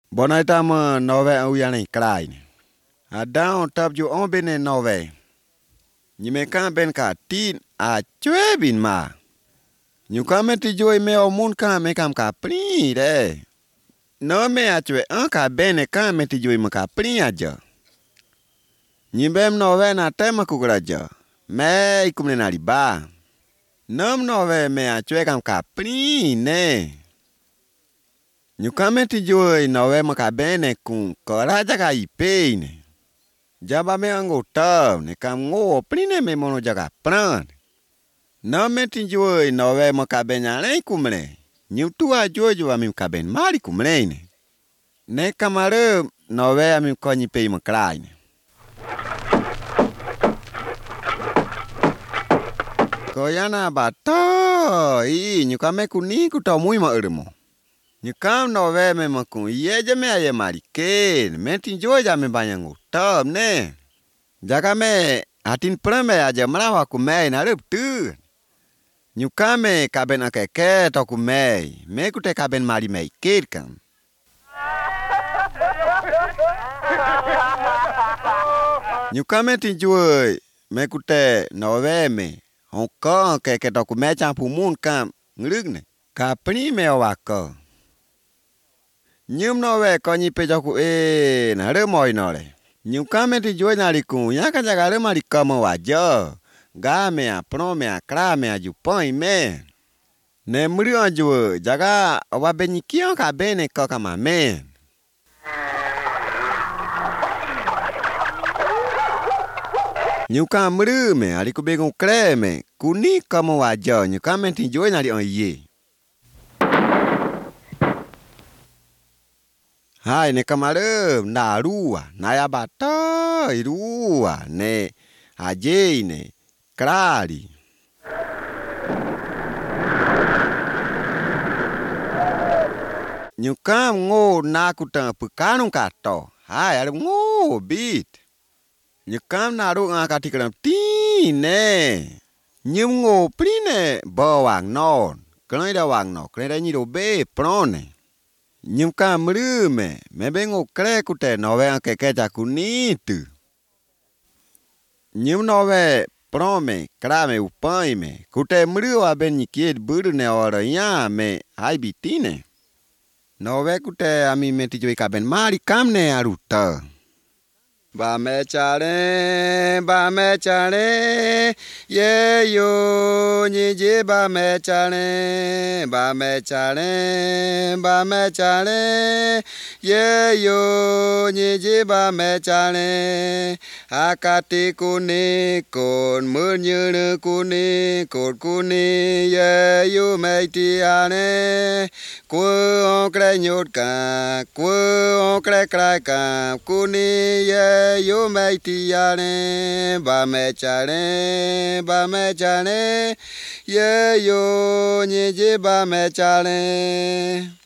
Bonai tama nove au yang klai. Ada on tap ju on bene nove. Nyimekan ben ka tin a chwe bin ma. Nyukame ti joy me omun ka me kam ka pri de. No me a chwe an ka bene ka me ti joy me ka pri aja. Nyibem nove na tema kugraja. Me ikumne na riba. Nom nove me a chwe kam ka pri ne. Nyukame ti joy nove me ka bene kun koraja ka ipe ne. Jaba me angotav ne kam ngo prine me mono jaga pran. No me tinjoi nove mo kaben ale kumle. Nyutua jojo ami kaben mari kumle ne. Ne kamare nove ami konyi pe mo klai ne. Koyana bato I nyukame kuni kutomui mo urmo. Nyukam nove me mo kun yeje me aye mari ken. Me tinjoi jame banyang utam ne. Jaga me atin prame aja melawa kumei na rup tu. Nyukame kaben akeke to kumei. Me kute kaben mari mei kir kam. Nyukame tinjui me kute nove me. Hongkong keke to kumei campu mun kam ngrugne. Ka pri me wako. Nyum nove konyi pe joku na remoi nole. Nyukame ti joy nariku yaka jaga mari kama wajo game a prome a krame a jupoi me ne muri anjo jaga wa benyikio ka bene ko kama me Nyukam muri me aliku begung kreme kuni kama wajo nyukame ti joy nari on ye Hai ne kamare na rua na ya bata irua ne aje ne krali Nyukam ngo na kuta pekanu kato hai ada ngo bit Nyukam na ru ngakati kelam ti ne nyum ngo prine bawang non klai da wang no klai da nyido be prone Nyukam rume, me bengo kre kute nove anke keja kunitu. Nyum nove prome, krame upaime, kute mrua ben nyikiet buru ne ora ya me hai bitine. Nove kute ami me tijoi kaben mari kamne aruta. Ba me chale, ye yo nyije ba me chale, ye yo nyije ba me chale, akati kuni kon munyur kuni kot kuni ye yo me tiane, ku onkre nyot ka, ku onkre krai ka, kuni ye yo me tiane ba me chale ye yo nyije ba me chale